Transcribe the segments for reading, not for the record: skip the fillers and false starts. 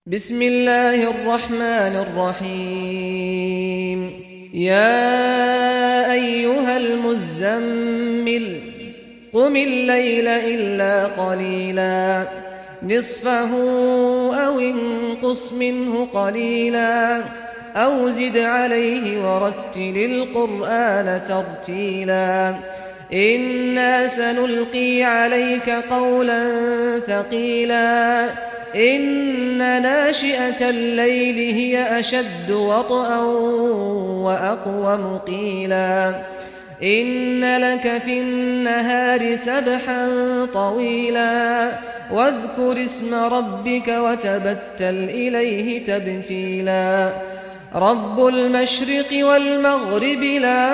بسم الله الرحمن الرحيم يا أيها المزمل قم الليل إلا قليلا نصفه أو انقص منه قليلا أو زد عليه ورتل القرآن ترتيلا إنا سنلقي عليك قولا ثقيلا إن ناشئة الليل هي أشد وطئا وأقوم قيلا إن لك في النهار سبحا طويلا واذكر اسم ربك وتبتل إليه تبتيلا رب المشرق والمغرب لا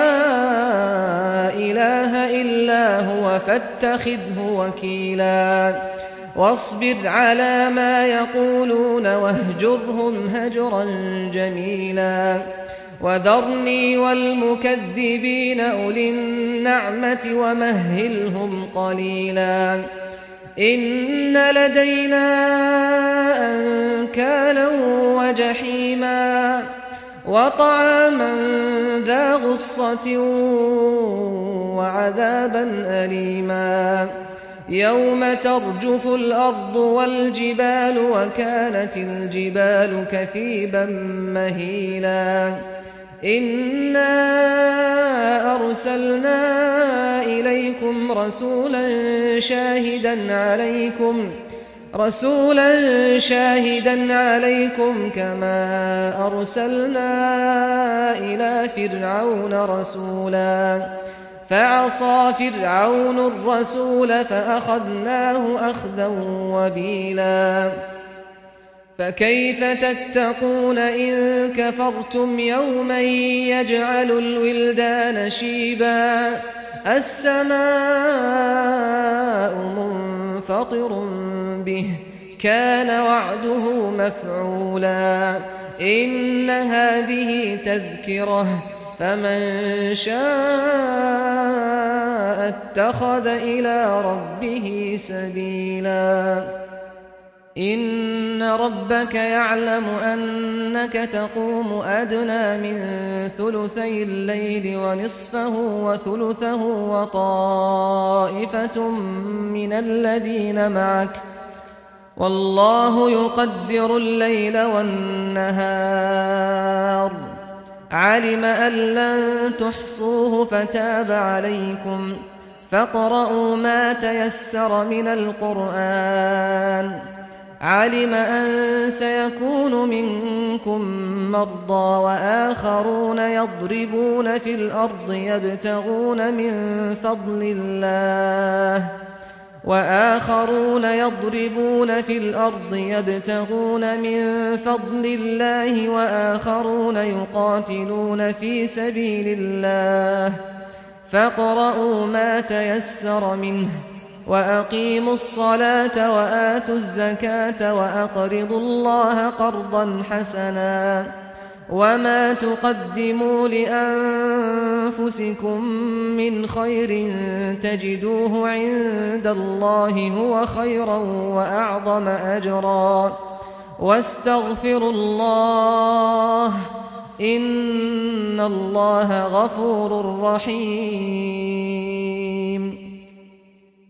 إله إلا هو فاتخذه وكيلا واصبر على ما يقولون واهجرهم هجرا جميلا وذرني والمكذبين أولي النعمة ومهلهم قليلا إن لدينا أنكالا وجحيما وطعاما ذا غصة وعذابا أليما يوم ترجف الأرض والجبال وكانت الجبال كثيبا مهيلا إنا أرسلنا إليكم رسولا شاهدا عليكم كما أرسلنا إلى فرعون رسولا فعصى فرعون الرسول فأخذناه أخذا وبيلا فكيف تتقون إن كفرتم يوما يجعل الولدان شيبا السماء منفطر به كان وعده مفعولا إن هذه تذكرة فمن شاء اتخذ إلى ربه سبيلا إن ربك يعلم أنك تقوم أدنى من ثلثي الليل ونصفه وثلثه وطائفة من الذين معك والله يقدر الليل والنهار علم أن لن تحصوه فتاب عليكم فاقرؤوا ما تيسر من القرآن علم أن سيكون منكم مرضى وآخرون يضربون في الأرض يبتغون من فضل الله وآخرون يقاتلون في سبيل الله فاقرؤوا ما تيسر منه وأقيموا الصلاة وآتوا الزكاة وأقرضوا الله قرضا حسنا وما تقدموا لأنفسكم من خير تجدوه عند الله هو خيرا وأعظم أجرا واستغفروا الله إن الله غفور رحيم